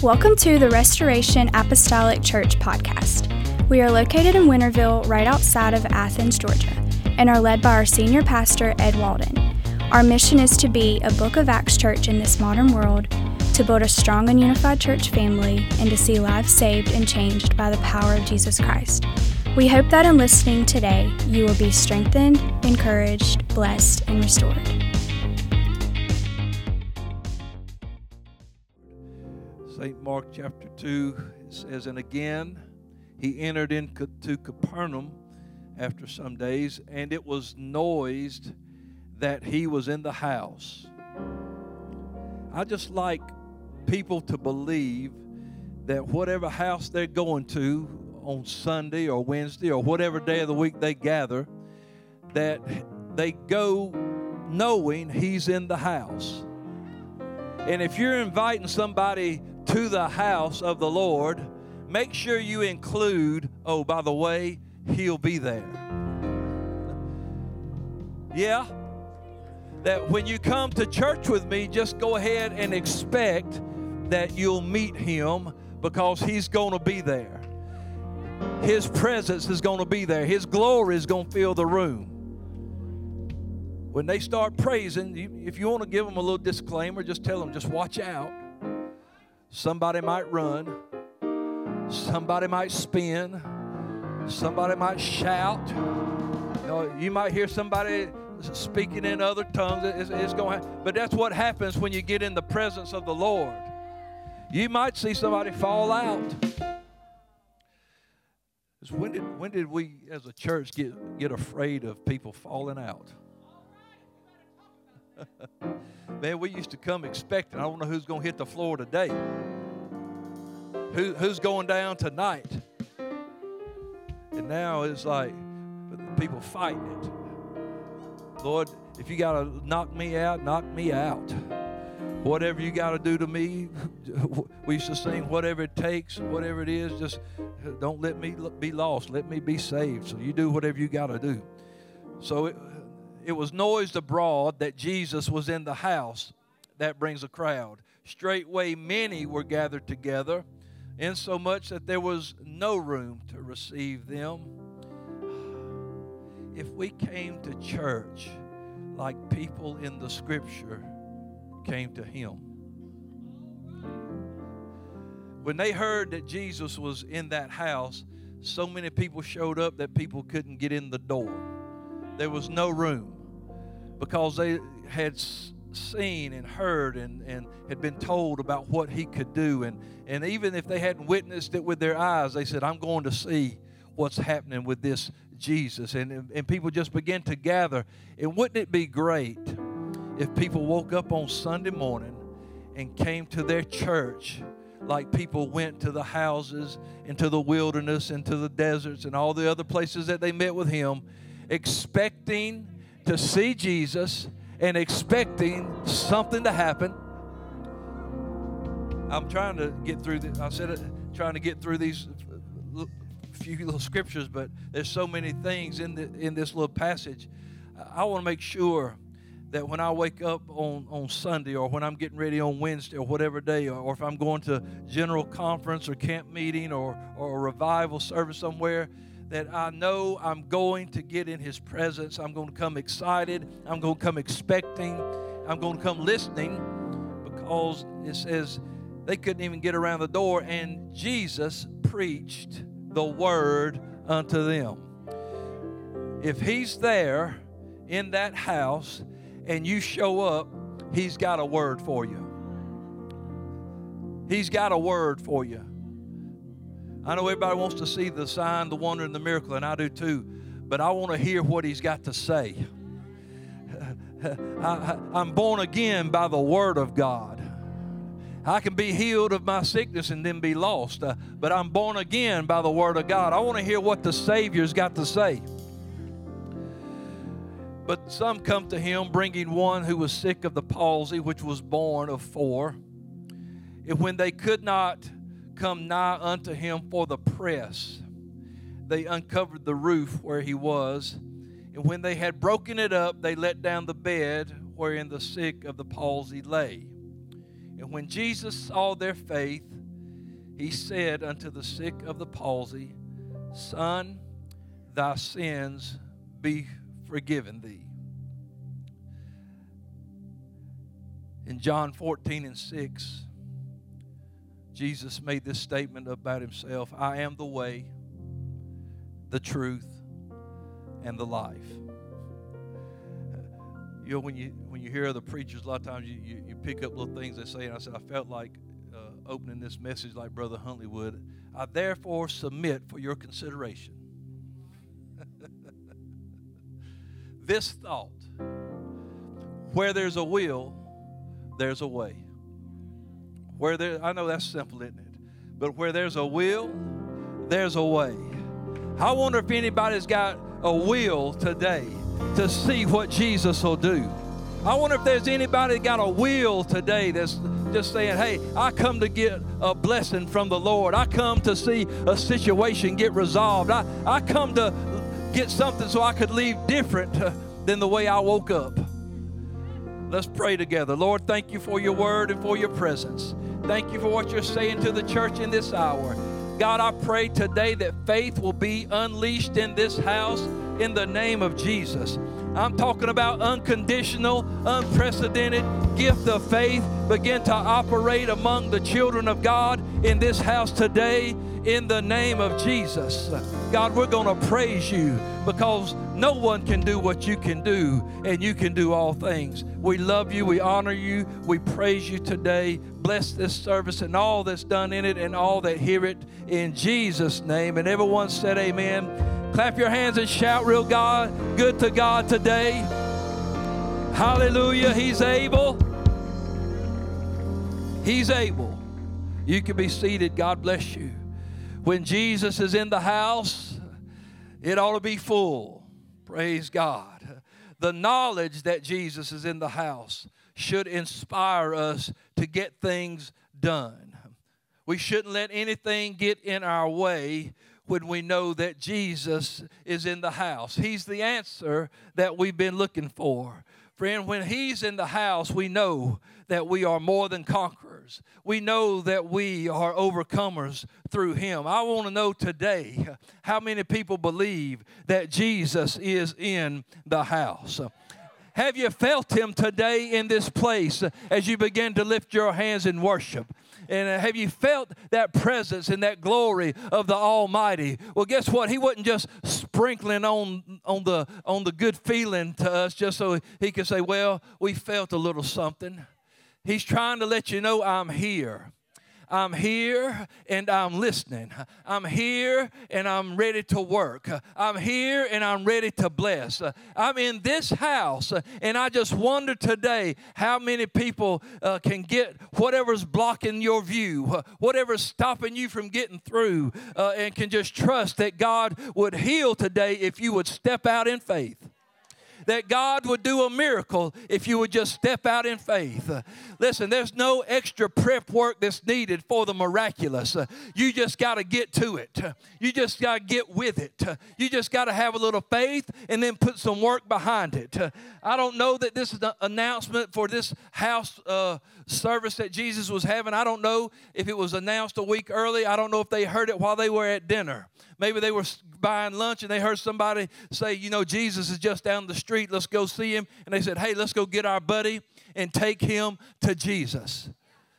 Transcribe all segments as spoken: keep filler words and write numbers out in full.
Welcome to the Restoration Apostolic Church podcast. We are located in Winterville, right outside of Athens, Georgia, and are led by our senior pastor, Ed Walden. Our mission is to be a Book of Acts church in this modern world, to build a strong and unified church family, and to see lives saved and changed by the power of Jesus Christ. We hope that in listening today, you will be strengthened, encouraged, blessed, and restored. Saint Mark chapter two, it says, "And again he entered into Capernaum after some days, and it was noised that he was in the house." I just like people to believe that whatever house they're going to on Sunday or Wednesday or whatever day of the week they gather, that they go knowing he's in the house. And if you're inviting somebody to the house of the Lord, make sure you include, oh, by the way, he'll be there. Yeah? That when you come to church with me, just go ahead and expect that you'll meet him, because he's going to be there. His presence is going to be there. His glory is going to fill the room. When they start praising, if you want to give them a little disclaimer, just tell them, just watch out. Somebody might run. Somebody might spin. Somebody might shout. You know, you might hear somebody speaking in other tongues. It's, it's going to, but that's what happens when you get in the presence of the Lord. You might see somebody fall out. When did, when did we as a church get, get afraid of people falling out? Man, we used to come expecting, I don't know who's going to hit the floor today. Who, who's going down tonight? And now it's like people fighting it. Lord, if you got to knock me out, knock me out. Whatever you got to do to me, we used to sing, whatever it takes, whatever it is, just don't let me be lost. Let me be saved. So you do whatever you got to do. So it, it was noised abroad that Jesus was in the house. That brings a crowd. Straightway many were gathered together, insomuch that there was no room to receive them. If we came to church like people in the scripture came to him. When they heard that Jesus was in that house, so many people showed up that people couldn't get in the door. There was no room, because they had seen and heard and, and had been told about what he could do. And, and even if they hadn't witnessed it with their eyes, they said, I'm going to see what's happening with this Jesus. And, and people just began to gather. And wouldn't it be great if people woke up on Sunday morning and came to their church like people went to the houses, into the wilderness, into the deserts, and all the other places that they met with him, expecting to see Jesus and expecting something to happen. I'm trying to get through this. I said it, trying to get through these few little scriptures, but there's so many things in the, in this little passage. I want to make sure that when I wake up on, on Sunday, or when I'm getting ready on Wednesday, or whatever day, or, or if I'm going to general conference or camp meeting or, or a revival service somewhere, that I know I'm going to get in his presence. I'm going to come excited. I'm going to come expecting. I'm going to come listening, because it says they couldn't even get around the door, and Jesus preached the word unto them. If he's there in that house and you show up, he's got a word for you. He's got a word for you. I know everybody wants to see the sign, the wonder, and the miracle, and I do too. But I want to hear what he's got to say. I, I'm born again by the word of God. I can be healed of my sickness and then be lost. Uh, but I'm born again by the word of God. I want to hear what the Savior's got to say. But some come to him, bringing one who was sick of the palsy, which was born of four. And when they could not come nigh unto him for the press, they uncovered the roof where he was. And when they had broken it up, they let down the bed wherein the sick of the palsy lay. And when Jesus saw their faith, he said unto the sick of the palsy, Son, thy sins be forgiven thee. In John fourteen and six, Jesus made this statement about himself, I am the way, the truth, and the life. You know, when you when you hear other preachers, a lot of times you, you, you pick up little things they say, and I said, I felt like uh, opening this message like Brother Huntley would. I therefore submit for your consideration this thought, where there's a will, there's a way. Where there, I know that's simple, isn't it? But where there's a will, there's a way. I wonder if anybody's got a will today to see what Jesus will do. I wonder if there's anybody got a will today that's just saying, hey, I come to get a blessing from the Lord. I come to see a situation get resolved. I, I come to get something so I could leave different than the way I woke up. Let's pray together. Lord, thank you for your word and for your presence. Thank you for what you're saying to the church in this hour. God, I pray today that faith will be unleashed in this house in the name of Jesus. I'm talking about unconditional, unprecedented gift of faith begin to operate among the children of God in this house today in the name of Jesus. God, we're going to praise you because no one can do what you can do, and you can do all things. We love you. We honor you. We praise you today. Bless this service and all that's done in it and all that hear it in Jesus' name. And everyone said amen. Clap your hands and shout real God, good to God today. Hallelujah. He's able. He's able. You can be seated. God bless you. When Jesus is in the house, it ought to be full. Praise God. The knowledge that Jesus is in the house should inspire us to get things done. We shouldn't let anything get in our way when we know that Jesus is in the house. He's the answer that we've been looking for. Friend, when He's in the house, we know that we are more than conquerors. We know that we are overcomers through Him. I want to know today how many people believe that Jesus is in the house. Have you felt Him today in this place as you begin to lift your hands in worship? And have you felt that presence and that glory of the Almighty? Well, guess what? He wasn't just sprinkling on, on, the, on the good feeling to us just so He could say, well, we felt a little something. He's trying to let you know, I'm here. I'm here and I'm listening. I'm here and I'm ready to work. I'm here and I'm ready to bless. I'm in this house, and I just wonder today how many people uh, can get whatever's blocking your view, whatever's stopping you from getting through, uh, and can just trust that God would heal today if you would step out in faith. That God would do a miracle if you would just step out in faith. Uh, listen, there's no extra prep work that's needed for the miraculous. Uh, you just got to get to it. Uh, you just got to get with it. Uh, you just got to have a little faith and then put some work behind it. Uh, I don't know that this is an announcement for this house uh, service that Jesus was having. I don't know if it was announced a week early. I don't know if they heard it while they were at dinner. Maybe they were buying lunch and they heard somebody say, you know, Jesus is just down the street. Let's go see him. And they said, hey, let's go get our buddy and take him to Jesus.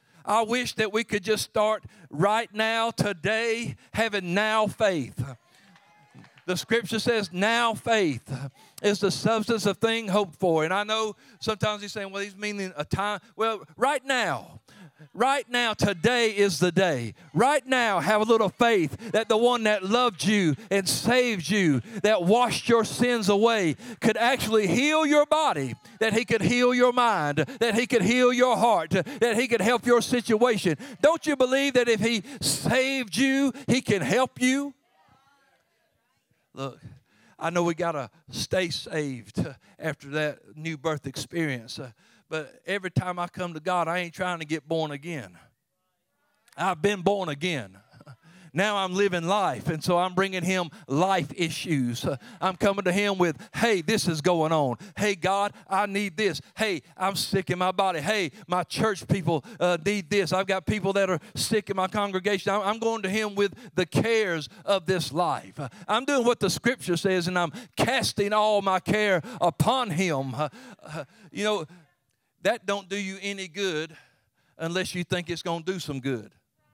I wish that we could just start right now, today, having now faith. The scripture says now faith is the substance of things hoped for. And I know sometimes he's saying, well, he's meaning a time. Well, right now. Right now, today is the day. Right now, have a little faith that the one that loved you and saved you, that washed your sins away, could actually heal your body, that He could heal your mind, that He could heal your heart, that He could help your situation. Don't you believe that if He saved you, He can help you? Look, I know we got to stay saved after that new birth experience. But every time I come to God, I ain't trying to get born again. I've been born again. now I'm living life. And so I'm bringing him life issues. Uh, I'm coming to him with, hey, this is going on. Hey, God, I need this. Hey, I'm sick in my body. Hey, my church people uh, need this. I've got people that are sick in my congregation. I'm, I'm going to him with the cares of this life. Uh, I'm doing what the scripture says, and I'm casting all my care upon him. Uh, uh, you know, that don't do you any good unless you think it's going to do some good.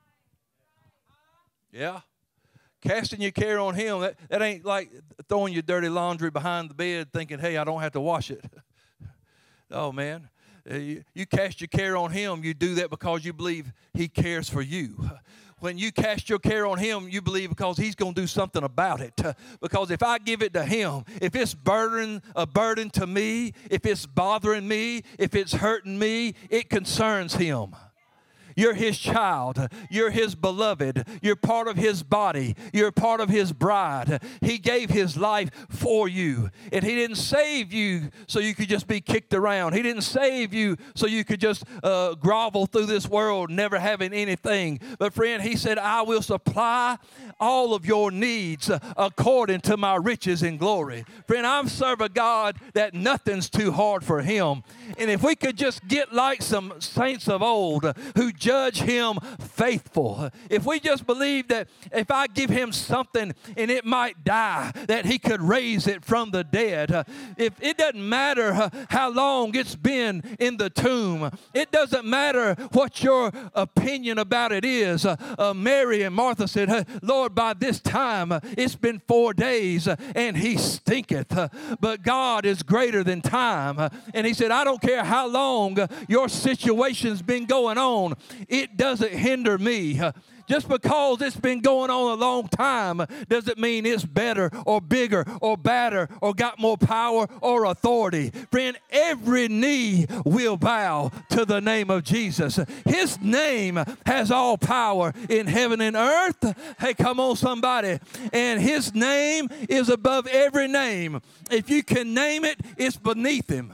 Yeah. Casting your care on him, that, that ain't like throwing your dirty laundry behind the bed thinking, hey, I don't have to wash it. Oh, man. You, you cast your care on him, you do that because you believe he cares for you. When you cast your care on him, you believe because he's going to do something about it. Because if I give it to him, if it's burden, a burden to me, if it's bothering me, if it's hurting me, it concerns him. You're his child. You're his beloved. You're part of his body. You're part of his bride. He gave his life for you. And he didn't save you so you could just be kicked around. He didn't save you so you could just uh, grovel through this world never having anything. But friend, he said, I will supply all of your needs according to my riches and glory. Friend, I'm serving a God that nothing's too hard for him. And if we could just get like some saints of old who judge him faithful. If we just believe that if I give him something and it might die, that he could raise it from the dead. Uh, if it doesn't matter uh, how long it's been in the tomb. It doesn't matter what your opinion about it is. Uh, uh, Mary and Martha said, uh, Lord, by this time uh, it's been four days uh, and he stinketh. Uh, but God is greater than time. Uh, and he said, I don't care how long uh, your situation's been going on. It doesn't hinder me. Just because it's been going on a long time doesn't mean it's better or bigger or badder or got more power or authority. Friend, every knee will bow to the name of Jesus. His name has all power in heaven and earth. Hey, come on, somebody. And his name is above every name. If you can name it, it's beneath him.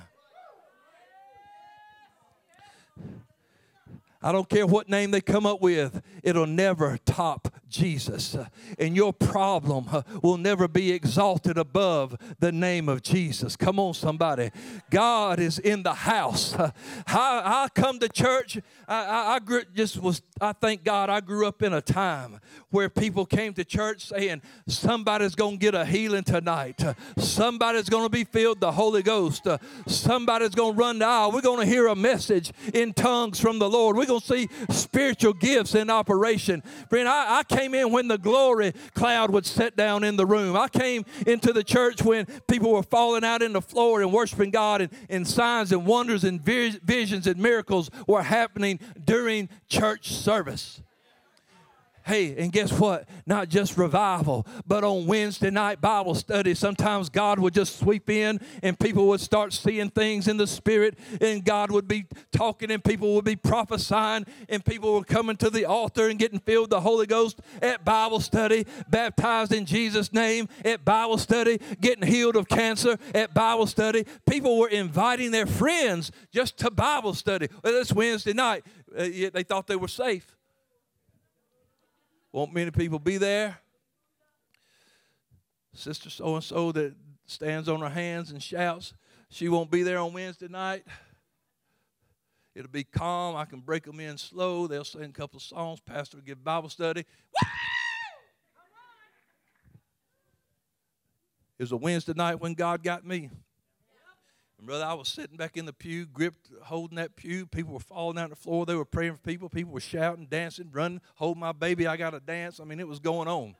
I don't care what name they come up with. It'll never top Jesus. And your problem will never be exalted above the name of Jesus. Come on, somebody. God is in the house. I, I come to church. I, I, I grew, just was. I thank God I grew up in a time where people came to church saying, somebody's going to get a healing tonight. Somebody's going to be filled with the Holy Ghost. Somebody's going to run the aisle. We're going to hear a message in tongues from the Lord. We're going to see spiritual gifts in operation. Friend, I, I came in when the glory cloud would set down in the room. I came into the church when people were falling out in the floor and worshiping God, and, and signs and wonders and visions and miracles were happening during church service. Hey, and guess what? Not just revival, but on Wednesday night Bible study, sometimes God would just sweep in and people would start seeing things in the Spirit, and God would be talking and people would be prophesying, and people were coming to the altar and getting filled with the Holy Ghost at Bible study, baptized in Jesus' name at Bible study, getting healed of cancer at Bible study. People were inviting their friends just to Bible study. Well, it's Wednesday night. Uh, they thought they were safe. Won't many people be there? Sister so-and-so that stands on her hands and shouts, she won't be there on Wednesday night. It'll be calm. I can break them in slow. They'll sing a couple of songs. Pastor will give Bible study. Woo! It was a Wednesday night when God got me. And brother, I was sitting back in the pew, gripped, holding that pew. People were falling out on the floor. They were praying for people. People were shouting, dancing, running, hold my baby, I got to dance. I mean, it was going on.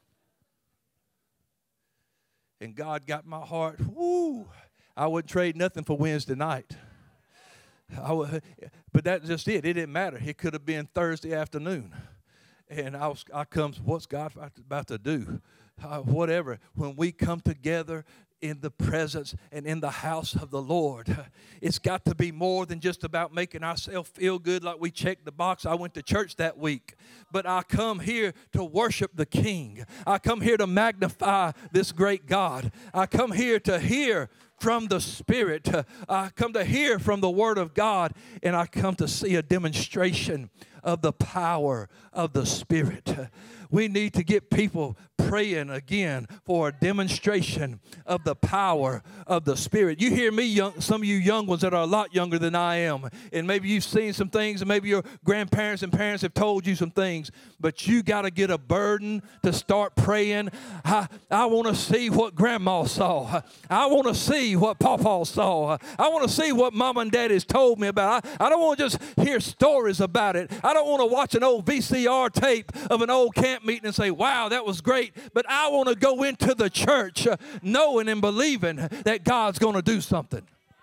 And God got my heart. Woo! I wouldn't trade nothing for Wednesday night. I would, but that's just it. It didn't matter. It could have been Thursday afternoon. And I was, I comes, what's God about to do? Uh, whatever. When we come together in the presence and in the house of the Lord, it's got to be more than just about making ourselves feel good like we checked the box. I went to church that week, but I come here to worship the King. I come here to magnify this great God. I come here to hear from the Spirit. I come to hear from the Word of God, and I come to see a demonstration of the power of the Spirit. We need to get people praying again for a demonstration of the power of the Spirit. You hear me, young, some of you young ones that are a lot younger than I am, and maybe you've seen some things, and maybe your grandparents and parents have told you some things, but you got to get a burden to start praying. I, I want to see what Grandma saw. I want to see what Papa saw. I want to see what Mom and Daddy's told me about. I, I don't want to just hear stories about it. I don't want to watch an old V C R tape of an old camp meeting and say, wow, that was great. But I want to go into the church uh, knowing and believing that God's going to do something.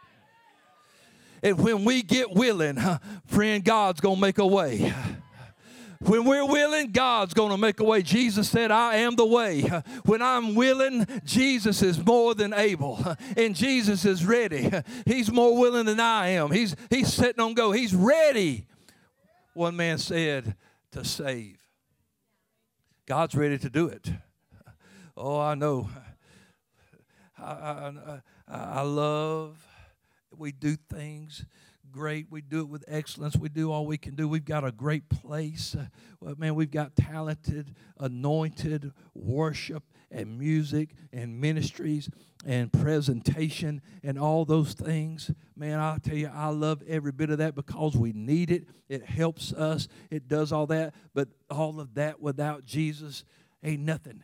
And when we get willing, uh, friend, God's going to make a way. When we're willing, God's going to make a way. Jesus said, I am the way. When I'm willing, Jesus is more than able. And Jesus is ready. He's more willing than I am. He's, he's sitting on go. He's ready, one man said, to save. God's ready to do it. Oh, I know. I, I, I love, we do things great. We do it with excellence. We do all we can do. We've got a great place. Uh, well, man, we've got talented, anointed worship and music and ministries and presentation and all those things. Man, I'll tell you, I love every bit of that because we need it. It helps us. It does all that. But all of that without Jesus ain't nothing.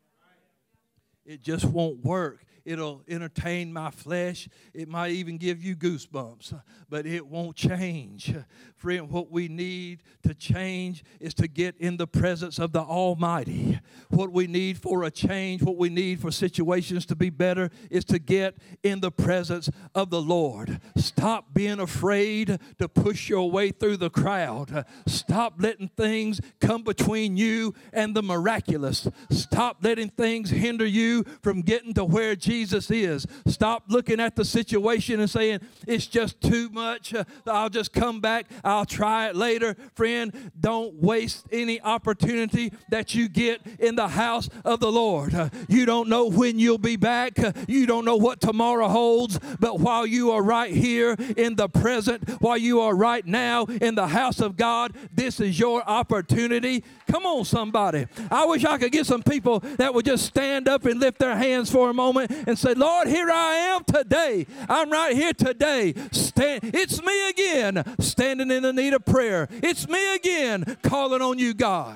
It just won't work. It'll entertain my flesh. It might even give you goosebumps, but it won't change. Friend, what we need to change is to get in the presence of the Almighty. What we need for a change, what we need for situations to be better is to get in the presence of the Lord. Stop being afraid to push your way through the crowd. Stop letting things come between you and the miraculous. Stop letting things hinder you from getting to where Jesus is. Stop looking at the situation and saying, it's just too much. Uh, I'll just come back. I'll try it later. Friend, don't waste any opportunity that you get in the house of the Lord. Uh, you don't know when you'll be back. Uh, you don't know what tomorrow holds. But while you are right here in the present, while you are right now in the house of God, this is your opportunity. Come on, somebody. I wish I could get some people that would just stand up and lift their hands for a moment and say, Lord, here I am today. I'm right here today. Stand. It's me again, standing in the need of prayer. It's me again, calling on you, God.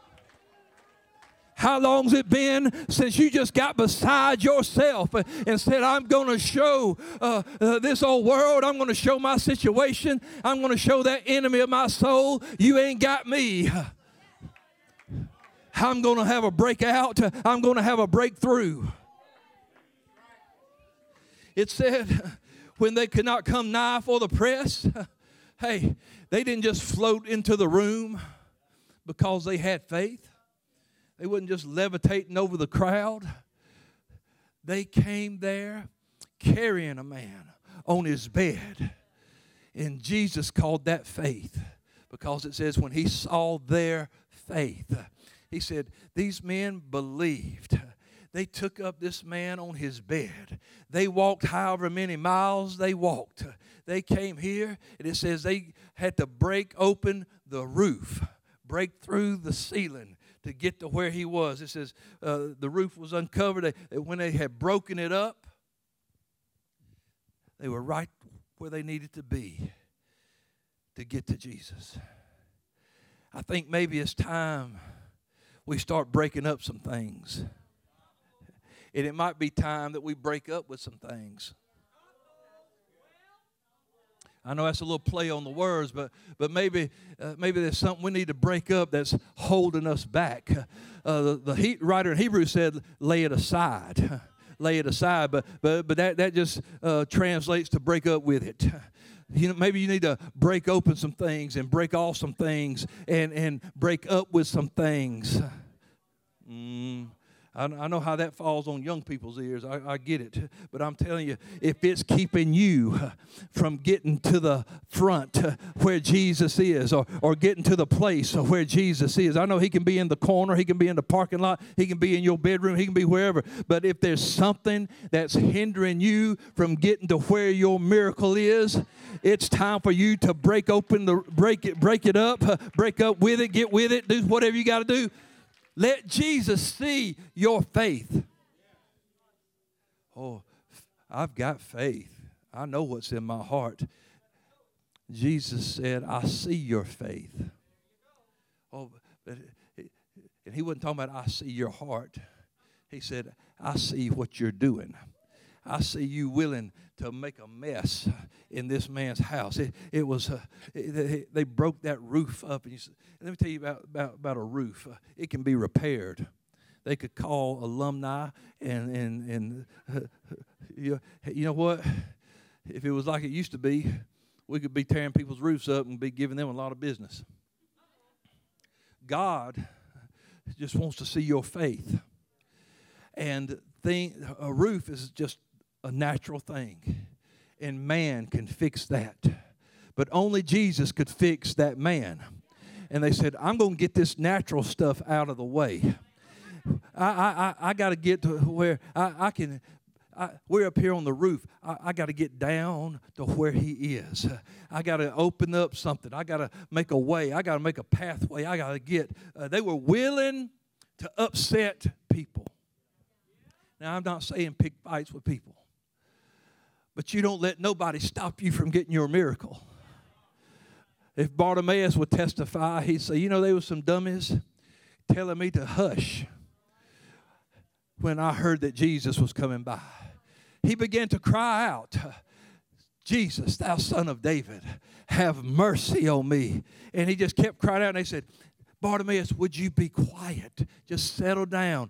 How long's it been since you just got beside yourself and said, I'm going to show uh, uh, this old world, I'm going to show my situation, I'm going to show that enemy of my soul, you ain't got me. I'm going to have a breakout. I'm going to have a breakthrough. It said when they could not come nigh for the press, hey, they didn't just float into the room because they had faith. They wasn't just levitating over the crowd. They came there carrying a man on his bed. And Jesus called that faith because it says when he saw their faith, he said, these men believed. They took up this man on his bed. They walked however many miles they walked. They came here, and it says they had to break open the roof, break through the ceiling to get to where he was. It says uh, the roof was uncovered. They, when they had broken it up, they were right where they needed to be to get to Jesus. I think maybe it's time we start breaking up some things. And it might be time that we break up with some things. I know that's a little play on the words, but but maybe uh, maybe there's something we need to break up that's holding us back. Uh, the the he, writer in Hebrews said, lay it aside. Lay it aside, but but but that, that just uh, translates to break up with it. You know, maybe you need to break open some things and break off some things and, and break up with some things. Mm, I, I know how that falls on young people's ears. I, I get it. But I'm telling you, if it's keeping you from getting to the front where Jesus is, or, or getting to the place where Jesus is. I know he can be in the corner. He can be in the parking lot. He can be in your bedroom. He can be wherever. But if there's something that's hindering you from getting to where your miracle is, it's time for you to break open the, break it, break it up, break up with it, get with it, do whatever you got to do. Let Jesus see your faith. Oh, I've got faith. I know what's in my heart. Jesus said, I see your faith. Oh, but and he wasn't talking about I see your heart. He said, I see what you're doing. I see you willing to make a mess in this man's house. It, it was, uh, it, they broke that roof up. And you, let me tell you about, about, about a roof. Uh, it can be repaired. They could call alumni and, and, and uh, you, you know what? If it was like it used to be, we could be tearing people's roofs up and be giving them a lot of business. God just wants to see your faith. And thing, a roof is just a natural thing, and man can fix that. But only Jesus could fix that man. And they said, I'm going to get this natural stuff out of the way. I I, I, I got to get to where I, I can, I, we're up here on the roof. I, I got to get down to where he is. I got to open up something. I got to make a way. I got to make a pathway. I got to get, uh, they were willing to upset people. Now, I'm not saying pick fights with people. But you don't let nobody stop you from getting your miracle. If Bartimaeus would testify, he'd say, you know, there was some dummies telling me to hush when I heard that Jesus was coming by. He began to cry out, Jesus, thou son of David, have mercy on me. And he just kept crying out, and they said, Bartimaeus, would you be quiet? Just settle down.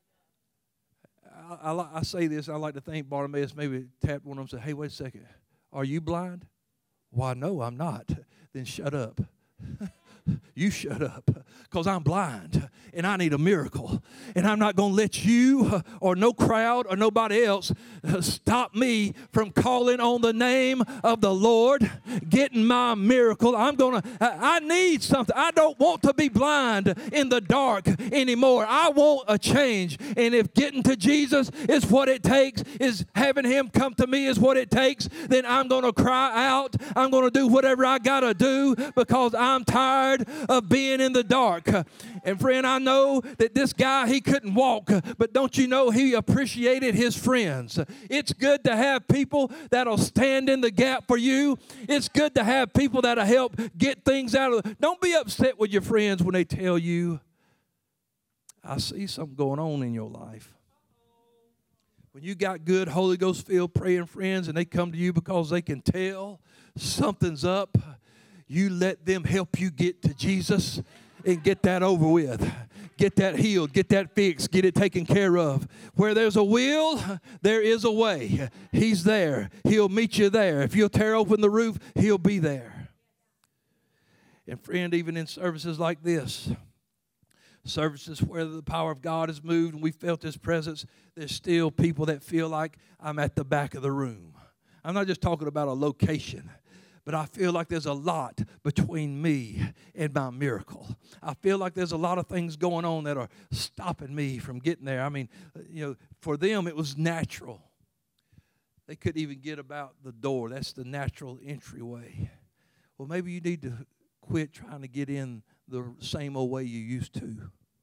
I, I, I say this, I like to think Bartimaeus maybe tapped one of them and said, hey, wait a second. Are you blind? Why, no, I'm not. Then shut up. You shut up, because I'm blind and I need a miracle. And I'm not going to let you or no crowd or nobody else stop me from calling on the name of the Lord, getting my miracle. I'm going to, I need something. I don't want to be blind in the dark anymore. I want a change. And if getting to Jesus is what it takes, is having him come to me is what it takes, then I'm going to cry out. I'm going to do whatever I got to do, because I'm tired of being in the dark. And friend, I know that this guy, he couldn't walk, but don't you know he appreciated his friends. It's good to have people that'll stand in the gap for you. It's good to have people that'll help get things out of. Don't be upset with your friends when they tell you, I see something going on in your life. When you got good Holy Ghost filled praying friends and they come to you because they can tell something's up, you let them help you get to Jesus and get that over with. Get that healed. Get that fixed. Get it taken care of. Where there's a will, there is a way. He's there. He'll meet you there. If you'll tear open the roof, he'll be there. And friend, even in services like this, services where the power of God is moved and we felt his presence, there's still people that feel like I'm at the back of the room. I'm not just talking about a location, but I feel like there's a lot between me and my miracle. I feel like there's a lot of things going on that are stopping me from getting there. I mean, you know, for them it was natural. They couldn't even get about the door. That's the natural entryway. Well, maybe you need to quit trying to get in the same old way you used to.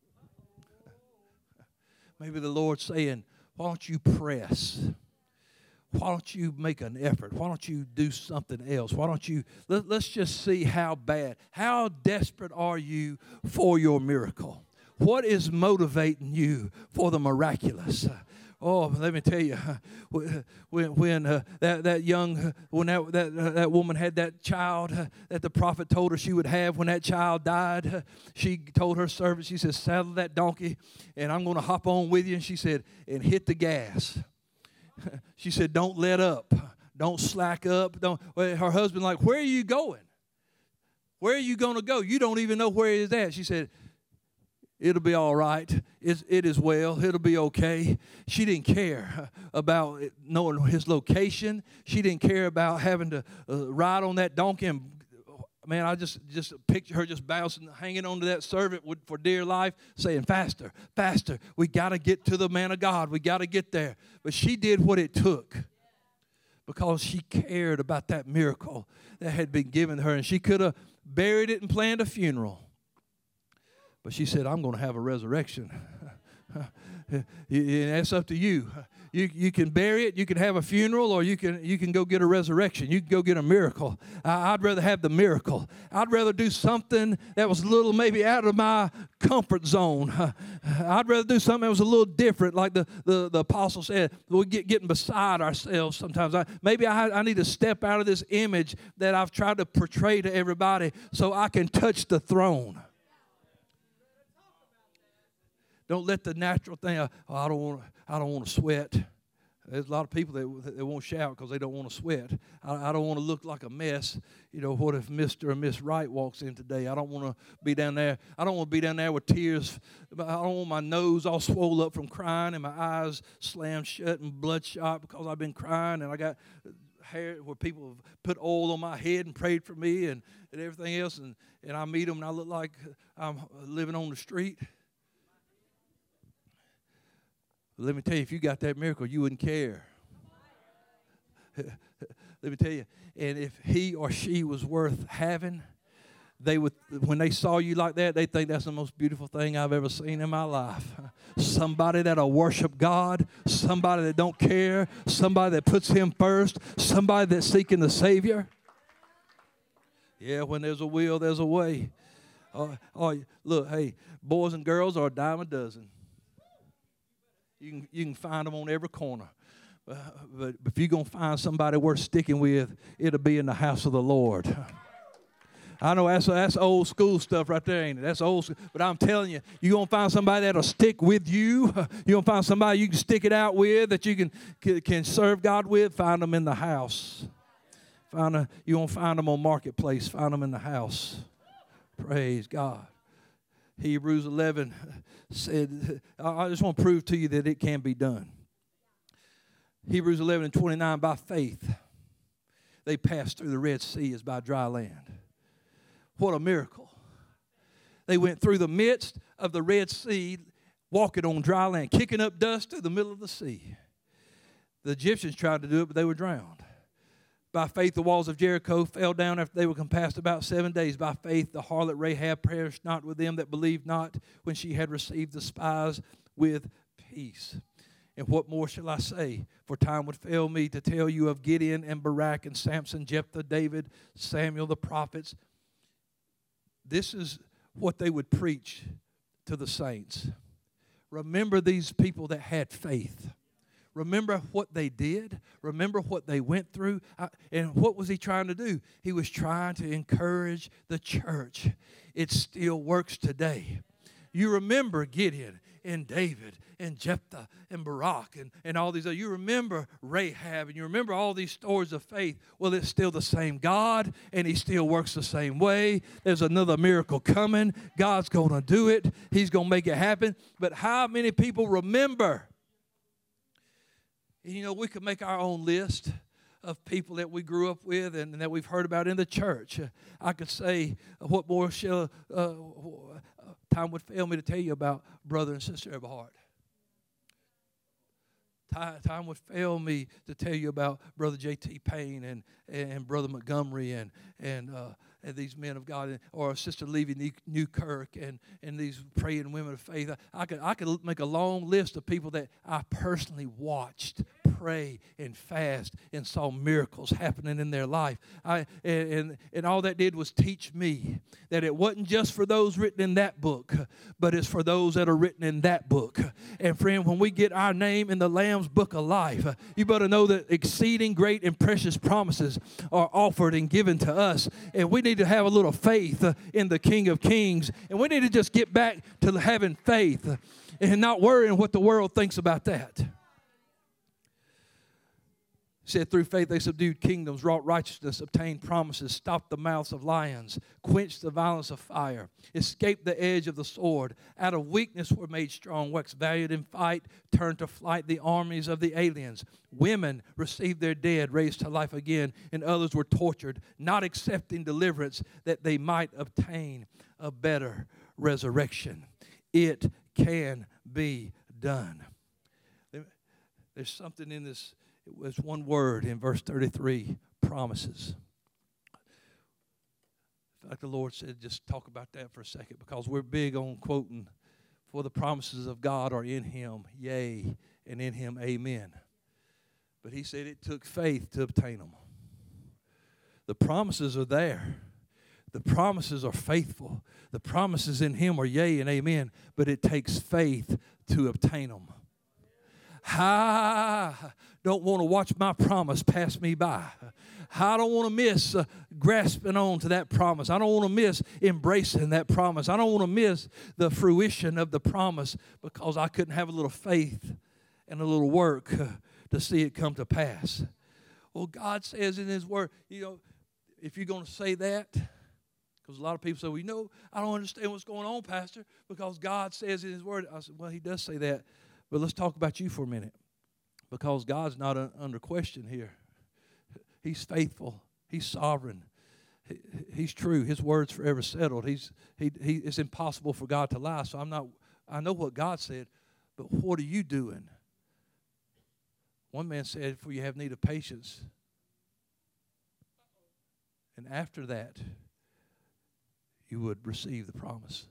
Maybe the Lord's saying, why don't you press? Why don't you make an effort? Why don't you do something else? Why don't you, let, let's just see how bad, how desperate are you for your miracle? What is motivating you for the miraculous? Oh, let me tell you, when when uh, that that young when that that uh, that woman had that child uh, that the prophet told her she would have when that child died, uh, she told her servant, she said, saddle that donkey, and I'm going to hop on with you. And she said, and hit the gas. She said, don't let up. Don't slack up. Don't. Her husband like, where are you going? Where are you going to go? You don't even know where it is at. She said, It'll be all right. It's, it is well. It'll be okay. She didn't care about knowing his location. She didn't care about having to uh, ride on that donkey. And, man, I just, just picture her just bouncing, hanging onto that servant with, for dear life, saying, faster, faster. We got to get to the man of God. We got to get there. But she did what it took because she cared about that miracle that had been given her. And she could have buried it and planned a funeral. But she said, I'm going to have a resurrection. And that's up to you. You you can bury it, you can have a funeral, or you can you can go get a resurrection. You can go get a miracle. I, I'd rather have the miracle. I'd rather do something that was a little maybe out of my comfort zone. I'd rather do something that was a little different, like the, the, the apostle said. We get getting beside ourselves sometimes. I, maybe I, I need to step out of this image that I've tried to portray to everybody so I can touch the throne. Don't let the natural thing, oh, I don't want I don't want to sweat. There's a lot of people that, that won't shout because they don't want to sweat. I, I don't want to look like a mess. You know, what if Mister or Miss Wright walks in today? I don't want to be down there. I don't want to be down there with tears. I don't want my nose all swollen up from crying and my eyes slammed shut and bloodshot because I've been crying, and I got hair where people have put oil on my head and prayed for me and, and everything else, and, and I meet them and I look like I'm living on the street. Let me tell you, if you got that miracle, you wouldn't care. Let me tell you, and if he or she was worth having, they would, when they saw you like that, they think that's the most beautiful thing I've ever seen in my life. Somebody that'll worship God, somebody that don't care, somebody that puts him first, somebody that's seeking the Savior. Yeah, when there's a will, there's a way. Oh, oh, look, hey, boys and girls are a dime a dozen. You can, you can find them on every corner. Uh, but if you're going to find somebody worth sticking with, it'll be in the house of the Lord. I know that's, that's old school stuff right there, ain't it? That's old school. But I'm telling you, you're going to find somebody that'll stick with you. You're going to find somebody you can stick it out with, that you can, can, can serve God with. Find them in the house. Find a, you're going to find them on Marketplace. Find them in the house. Praise God. Hebrews eleven said, I just want to prove to you that it can be done. Hebrews eleven and twenty-nine, by faith, they passed through the Red Sea as by dry land. What a miracle. They went through the midst of the Red Sea, walking on dry land, kicking up dust through the middle of the sea. The Egyptians tried to do it, but they were drowned. By faith, the walls of Jericho fell down after they were compassed about seven days. By faith, the harlot Rahab perished not with them that believed not, when she had received the spies with peace. And what more shall I say? For time would fail me to tell you of Gideon and Barak and Samson, Jephthah, David, Samuel, the prophets. This is what they would preach to the saints. Remember these people that had faith. Remember what they did. Remember what they went through. I, and what was he trying to do? He was trying to encourage the church. It still works today. You remember Gideon and David and Jephthah and Barak and, and all these other. You remember Rahab and you remember all these stories of faith. Well, it's still the same God, and he still works the same way. There's another miracle coming. God's going to do it. He's going to make it happen. But how many people remember? And, you know, we could make our own list of people that we grew up with and, and that we've heard about in the church. Uh, I could say, uh, what more shall uh, uh, time would fail me to tell you about Brother and Sister Eberhard. Time, time would fail me to tell you about Brother J T Payne and, and Brother Montgomery and and, uh, and these men of God, or Sister Levy Newkirk and, and these praying women of faith. I could I could make a long list of people that I personally watched pray and fast and saw miracles happening in their life. I and, and and all that did was teach me that it wasn't just for those written in that book, but it's for those that are written in that book. And friend, when we get our name in the Lamb's Book of Life, you better know that exceeding great and precious promises are offered and given to us. And we need to have a little faith in the King of Kings. And we need to just get back to having faith and not worrying what the world thinks about that. said, through faith they subdued kingdoms, wrought righteousness, obtained promises, stopped the mouths of lions, quenched the violence of fire, escaped the edge of the sword. Out of weakness were made strong, waxed valiant in fight, turned to flight the armies of the aliens. Women received their dead, raised to life again, and others were tortured, not accepting deliverance that they might obtain a better resurrection. It can be done. There's something in this. It was one word in verse thirty-three, promises. In fact, the Lord said, just talk about that for a second, because we're big on quoting, for the promises of God are in him, yea, and in him, amen. But he said it took faith to obtain them. The promises are there. The promises are faithful. The promises in him are yea and amen, but it takes faith to obtain them. I don't want to watch my promise pass me by. I don't want to miss uh, grasping on to that promise. I don't want to miss embracing that promise. I don't want to miss the fruition of the promise because I couldn't have a little faith and a little work uh, to see it come to pass. Well, God says in his word, you know, if you're going to say that, because a lot of people say, well, you know, I don't understand what's going on, Pastor, because God says in his word. I said, well, he does say that. But let's talk about you for a minute, because God's not a, under question here. He's faithful. He's sovereign. He, he's true. His word's forever settled. He's he, he. It's impossible for God to lie. So I'm not. I know what God said, but what are you doing? One man said, "For you have need of patience." And after that, you would receive the promise.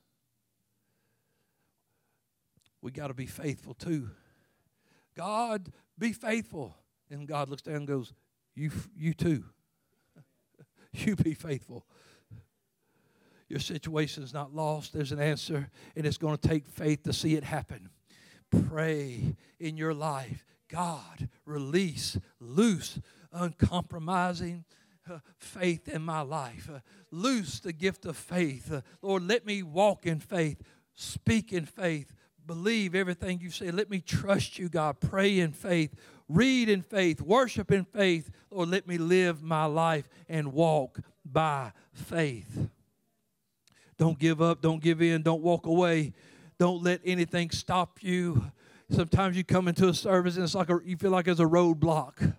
We got to be faithful too. God, be faithful. And God looks down and goes, you, you too. You be faithful. Your situation is not lost. There's an answer, and it's going to take faith to see it happen. Pray in your life. God, release, loose, uncompromising uh, faith in my life. Uh, loose the gift of faith. Uh, Lord, let me walk in faith, speak in faith, believe everything you say. Let me trust you, God. Pray in faith. Read in faith. Worship in faith. Lord, let me live my life and walk by faith. Don't give up. Don't give in. Don't walk away. Don't let anything stop you. Sometimes you come into a service and it's like a, you feel like there's a roadblock.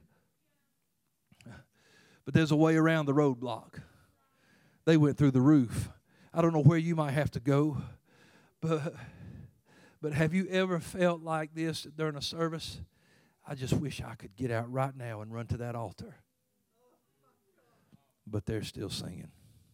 But there's a way around the roadblock. They went through the roof. I don't know where you might have to go, but... But have you ever felt like this during a service? I just wish I could get out right now and run to that altar. But they're still singing.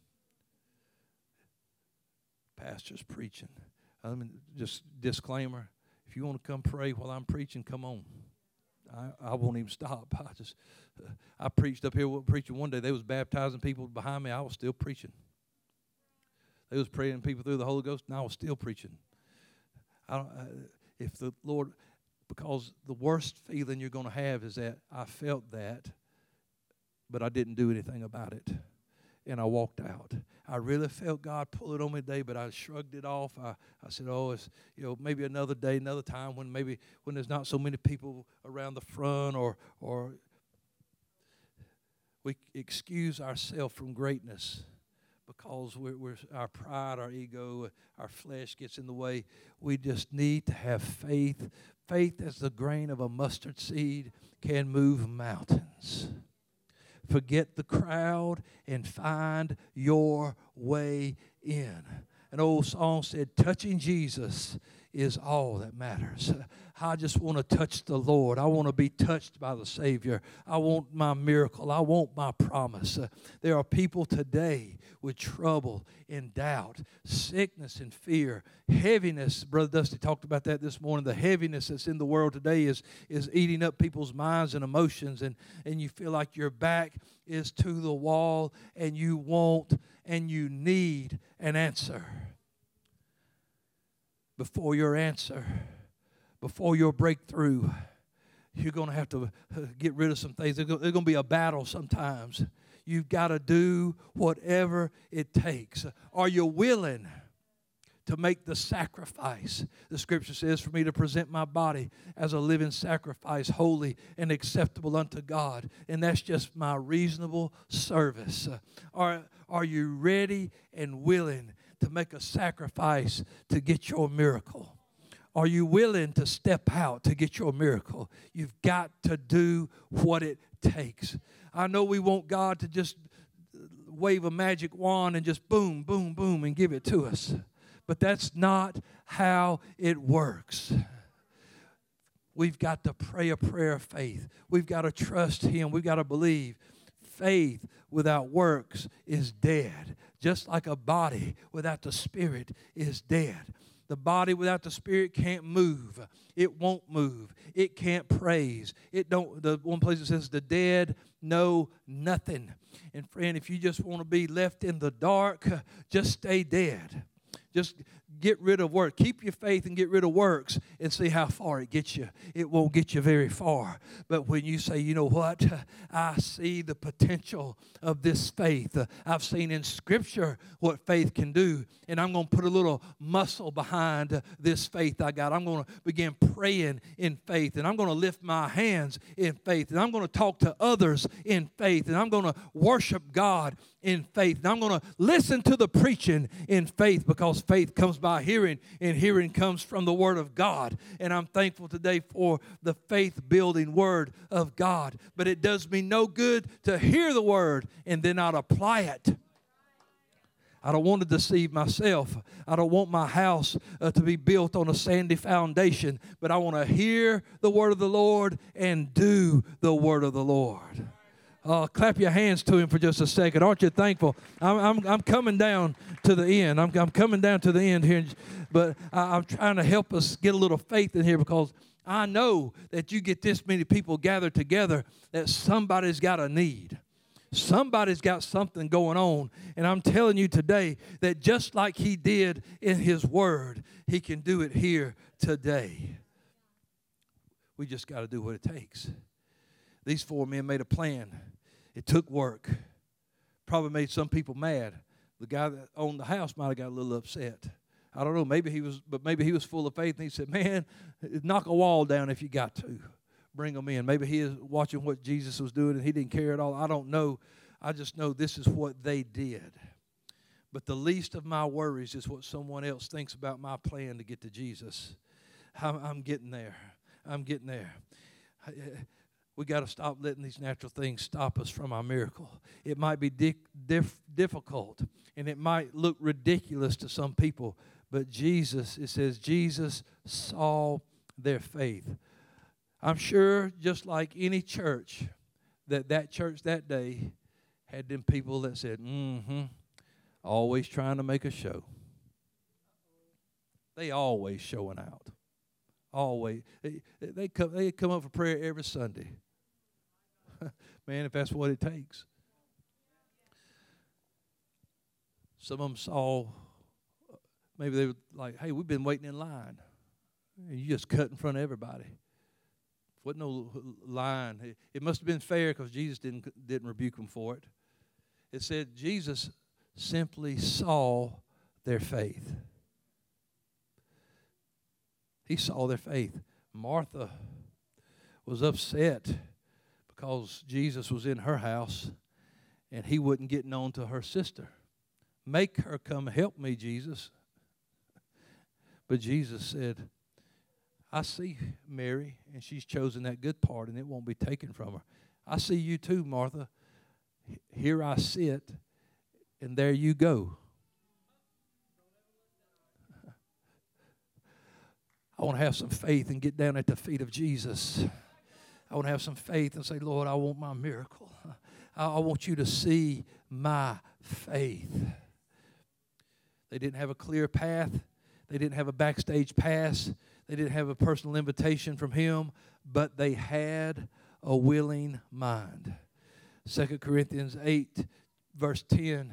Pastor's preaching. I mean, just disclaimer, if you want to come pray while I'm preaching, come on. I, I won't even stop. I just, uh, I preached up here preaching one day. They was baptizing people behind me. I was still preaching. They was praying people through the Holy Ghost, and I was still preaching. I don't, uh, if the Lord, because the worst feeling you're going to have is that I felt that, but I didn't do anything about it, and I walked out. I really felt God pull it on me today, but I shrugged it off. I, I said, oh, it's, you know, maybe another day, another time when maybe when there's not so many people around the front, or or we excuse ourselves from greatness. Because we're, we're, our pride, our ego, our flesh gets in the way. We just need to have faith. Faith as the grain of a mustard seed can move mountains. Forget the crowd and find your way in. An old song said, touching Jesus is all that matters. I just want to touch the Lord. I want to be touched by the Savior. I want my miracle. I want my promise. Uh, there are people today with trouble and doubt, sickness and fear, heaviness. Brother Dusty talked about that this morning. The heaviness that's in the world today is, is eating up people's minds and emotions, and, and you feel like your back is to the wall, and you want and you need an answer. Before your answer, before your breakthrough, you're going to have to get rid of some things. There's going to be a battle sometimes. You've got to do whatever it takes. Are you willing to make the sacrifice. The scripture says for me to present my body as a living sacrifice, holy and acceptable unto God. And that's just my reasonable service. Uh, are, are you ready and willing to make a sacrifice to get your miracle? Are you willing to step out to get your miracle? You've got to do what it takes. I know we want God to just wave a magic wand and just boom, boom, boom and give it to us. But that's not how it works. We've got to pray a prayer of faith. We've got to trust Him. We've got to believe. Faith without works is dead. Just like a body without the Spirit is dead. The body without the Spirit can't move. It won't move. It can't praise. It don't. The one place it says the dead know nothing. And friend, if you just want to be left in the dark, just stay dead. Just get rid of work. Keep your faith and get rid of works and see how far it gets you. It won't get you very far. But when you say, you know what, I see the potential of this faith. I've seen in Scripture what faith can do, and I'm going to put a little muscle behind this faith I got. I'm going to begin praying in faith, and I'm going to lift my hands in faith, and I'm going to talk to others in faith, and I'm going to worship God in faith. And I'm going to listen to the preaching in faith, because faith comes by hearing, and hearing comes from the Word of God. And I'm thankful today for the faith-building Word of God. But it does me no good to hear the Word and then not apply it. I don't want to deceive myself. I don't want my house uh, to be built on a sandy foundation, but I want to hear the Word of the Lord and do the Word of the Lord. Uh, clap your hands to Him for just a second. Aren't you thankful? I'm, I'm, I'm coming down to the end. I'm, I'm coming down to the end here. But I, I'm trying to help us get a little faith in here, because I know that you get this many people gathered together, that somebody's got a need. Somebody's got something going on. And I'm telling you today that just like He did in His Word, He can do it here today. We just got to do what it takes. These four men made a plan. It took work. Probably made some people mad. The guy that owned the house might have got a little upset. I don't know. Maybe he was, but maybe he was full of faith, and he said, "Man, knock a wall down if you got to. Bring them in." Maybe he is watching what Jesus was doing, and he didn't care at all. I don't know. I just know this is what they did. But the least of my worries is what someone else thinks about my plan to get to Jesus. I'm, I'm getting there. I'm getting there. We got to stop letting these natural things stop us from our miracle. It might be di- dif- difficult, and it might look ridiculous to some people, but Jesus, it says, Jesus saw their faith. I'm sure, just like any church, that that church that day had them people that said, mm-hmm, always trying to make a show. They always showing out. Always. They, they, come, they come up for prayer every Sunday. Man, if that's what it takes. Some of them saw, maybe they were like, hey, we've been waiting in line. And you just cut in front of everybody. Wasn't no line. It, it must have been fair, because Jesus didn't, didn't rebuke them for it. It said Jesus simply saw their faith. He saw their faith. Martha was upset because Jesus was in her house and He wasn't getting on to her sister. Make her come help me, Jesus. But Jesus said, I see Mary, and she's chosen that good part, and it won't be taken from her. I see you too, Martha. Here I sit, and there you go. I want to have some faith and get down at the feet of Jesus. I want to have some faith and say, Lord, I want my miracle. I want you to see my faith. They didn't have a clear path. They didn't have a backstage pass. They didn't have a personal invitation from Him, but they had a willing mind. Second Corinthians eight, verse ten,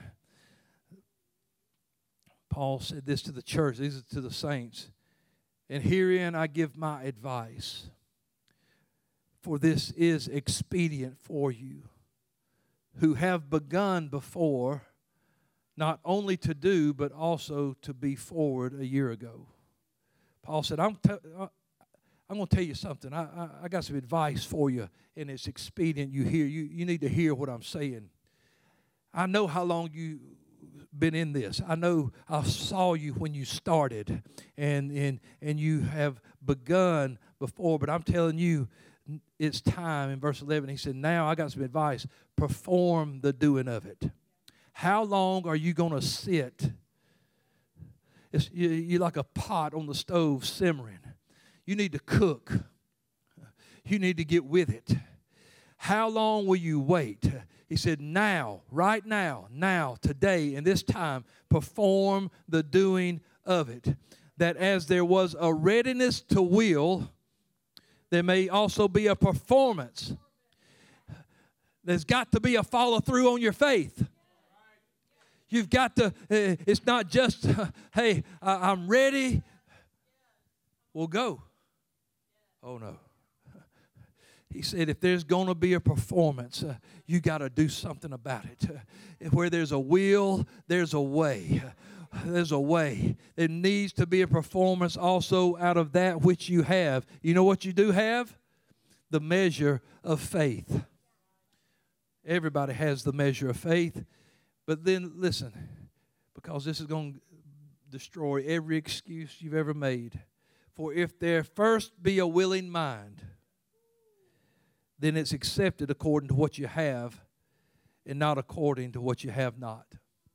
Paul said this to the church. These are to the saints. And herein I give my advice, for this is expedient for you, who have begun before, not only to do, but also to be forward a year ago. Paul said, I'm, t- I'm going to tell you something. I, I, I got some advice for you, and it's expedient you hear. You, you need to hear what I'm saying. I know how long you've been in this. I know I saw you when you started, and, and, and you have begun before, but I'm telling you, it's time. In verse eleven, he said, now I got some advice. Perform the doing of it. How long are you going to sit? It's, you, you're like a pot on the stove simmering. You need to cook. You need to get with it. How long will you wait? He said, now, right now, now, today, in this time, perform the doing of it. That as there was a readiness to will, there may also be a performance. There's got to be a follow through on your faith. You've got to, uh, it's not just, uh, hey, uh, I'm ready. We'll go. Oh, no. He said, if there's going to be a performance, uh, you got to do something about it. Uh, where there's a will, there's a way. Uh, there's a way. There needs to be a performance also out of that which you have. You know what you do have? The measure of faith. Everybody has the measure of faith. But then, listen, because this is going to destroy every excuse you've ever made. For if there first be a willing mind, then it's accepted according to what you have and not according to what you have not.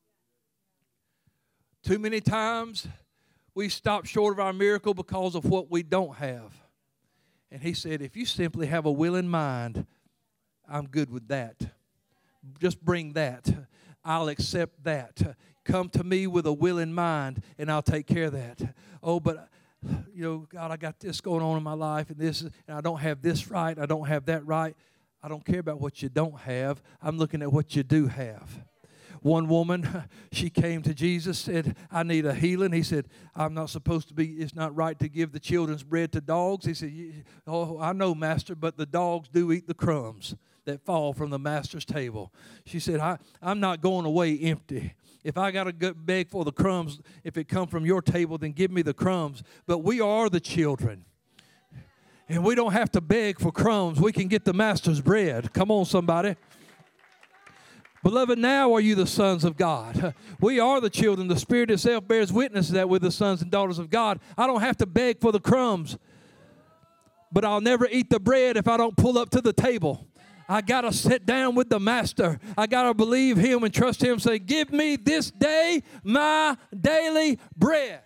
Too many times we stop short of our miracle because of what we don't have. And he said, if you simply have a willing mind, I'm good with that. Just bring that. I'll accept that. Come to me with a willing mind, and I'll take care of that. Oh, but you know, God, I got this going on in my life, and this, and I don't have this right. I don't have that right. I don't care about what you don't have. I'm looking at what you do have. One woman, she came to Jesus, said, I need a healing. He said, I'm not supposed to be, it's not right to give the children's bread to dogs. He said, oh, I know, Master, but the dogs do eat the crumbs that fall from the Master's table. She said, I, I'm not going away empty. If I got to beg for the crumbs, if it come from your table, then give me the crumbs. But we are the children. And we don't have to beg for crumbs. We can get the Master's bread. Come on, somebody. Beloved, now are you the sons of God. We are the children. The Spirit itself bears witness that we're the sons and daughters of God. I don't have to beg for the crumbs. But I'll never eat the bread if I don't pull up to the table. I got to sit down with the Master. I got to believe Him and trust Him. Say, give me this day my daily bread.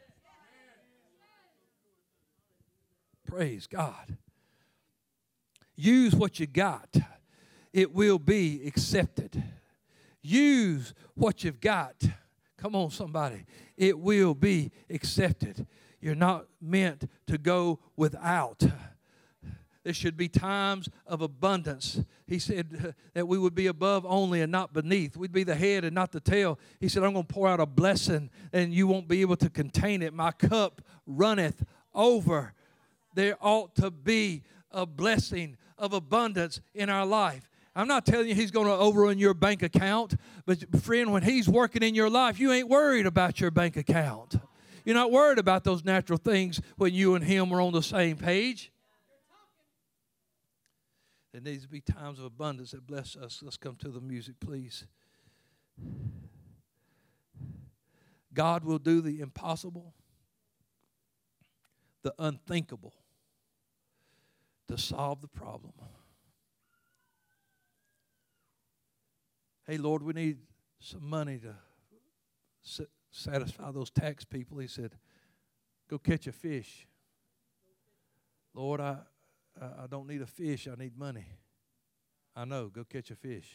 Praise God. Use what you got. It will be accepted. Use what you've got. Come on, somebody. It will be accepted. You're not meant to go without. There should be times of abundance. He said that we would be above only and not beneath. We'd be the head and not the tail. He said, I'm going to pour out a blessing and you won't be able to contain it. My cup runneth over. There ought to be a blessing of abundance in our life. I'm not telling you He's going to overrun your bank account, but friend, when He's working in your life, you ain't worried about your bank account. You're not worried about those natural things when you and Him are on the same page. There needs to be times of abundance that bless us. Let's come to the music, please. God will do the impossible, the unthinkable, to solve the problem. Hey, Lord, we need some money to satisfy those tax people. He said, go catch a fish. Lord, I, I don't need a fish. I need money. I know, go catch a fish.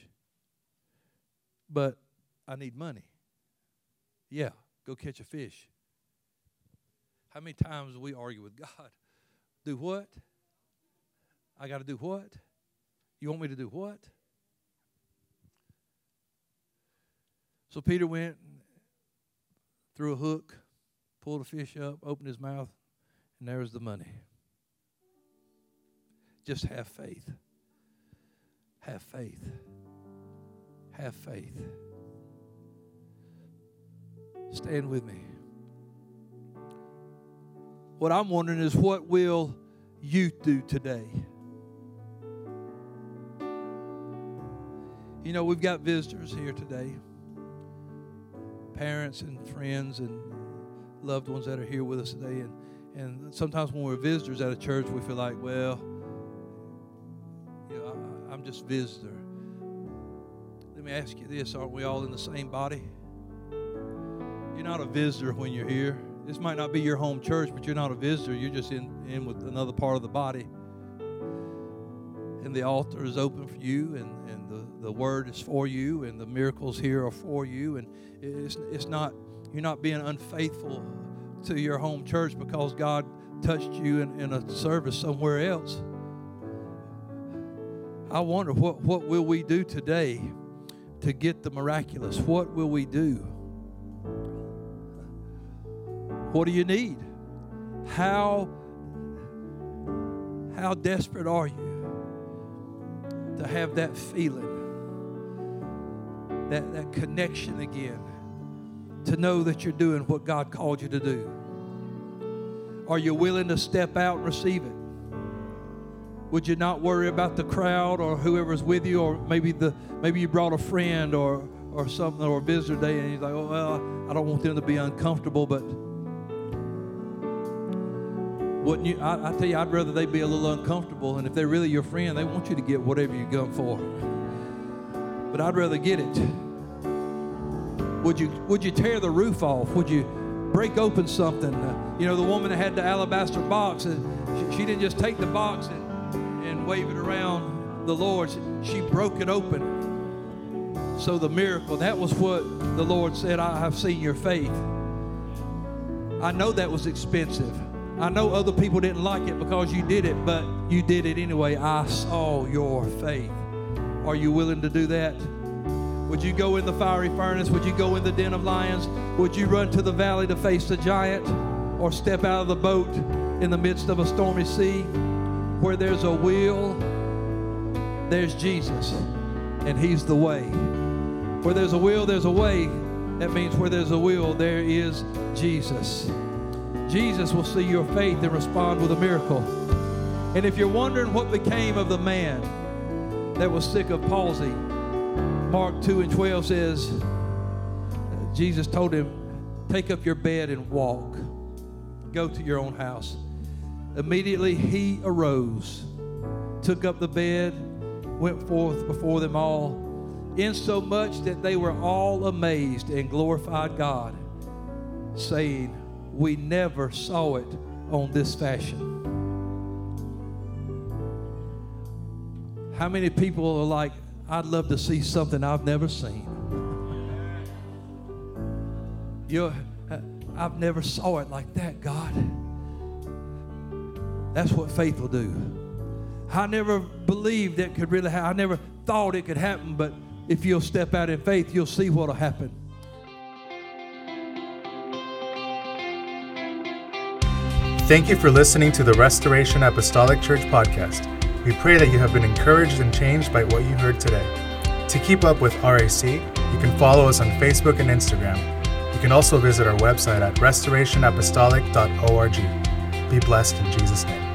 But I need money. Yeah, go catch a fish. How many times do we argue with God? Do what? I got to do what? You want me to do what? So Peter went, threw a hook, pulled a fish up, opened his mouth, and there's the money. Just have faith. Have faith. Have faith. Stand with me. What I'm wondering is, what will you do today? You know, we've got visitors here today. Parents and friends and loved ones that are here with us today. And, and sometimes when we're visitors at a church, we feel like, well, you know, I, I'm just a visitor. Let me ask you this. Aren't we all in the same body? You're not a visitor when you're here. This might not be your home church, but you're not a visitor. You're just in, in with another part of the body. And the altar is open for you, and, and the, the word is for you, and the miracles here are for you. And it's, it's not, you're not being unfaithful to your home church because God touched you in, in a service somewhere else. I wonder, what, what will we do today to get the miraculous? What will we do? What do you need? How, how desperate are you to have that feeling, that, that connection again, to know that you're doing what God called you to do? Are you willing to step out and receive it? Would you not worry about the crowd or whoever's with you, or maybe the maybe you brought a friend or or something, or a visitor day, and you're like, oh, well, I don't want them to be uncomfortable, but wouldn't you? I, I tell you, I'd rather they be a little uncomfortable, and if they're really your friend, they want you to get whatever you come for. But I'd rather get it. Would you would you tear the roof off? Would you break open something? Uh, you know, the woman that had the alabaster box, uh, she, she didn't just take the box and and wave it around the Lord. She broke it open. So the miracle, that was what the Lord said, I have seen your faith. I know that was expensive. I know other people didn't like it because you did it, but you did it anyway. I saw your faith. Are you willing to do that? Would you go in the fiery furnace? Would you go in the den of lions? Would you run to the valley to face the giant? Or step out of the boat in the midst of a stormy sea? Where there's a will, there's Jesus, and He's the way. Where there's a will, there's a way. That means where there's a will, there is Jesus. Jesus will see your faith and respond with a miracle. And if you're wondering what became of the man that was sick of palsy, Mark two and twelve says, Jesus told him, take up your bed and walk. Go to your own house. Immediately he arose, took up the bed, went forth before them all, insomuch that they were all amazed and glorified God, saying, we never saw it on this fashion. How many people are like, I'd love to see something I've never seen? You're, I've never saw it like that, God. That's what faith will do. I never believed that could really happen. I never thought it could happen, but if you'll step out in faith, you'll see what will happen. Thank you for listening to the Restoration Apostolic Church podcast. We pray that you have been encouraged and changed by what you heard today. To keep up with R A C, you can follow us on Facebook and Instagram. You can also visit our website at restoration apostolic dot org. Be blessed in Jesus' name.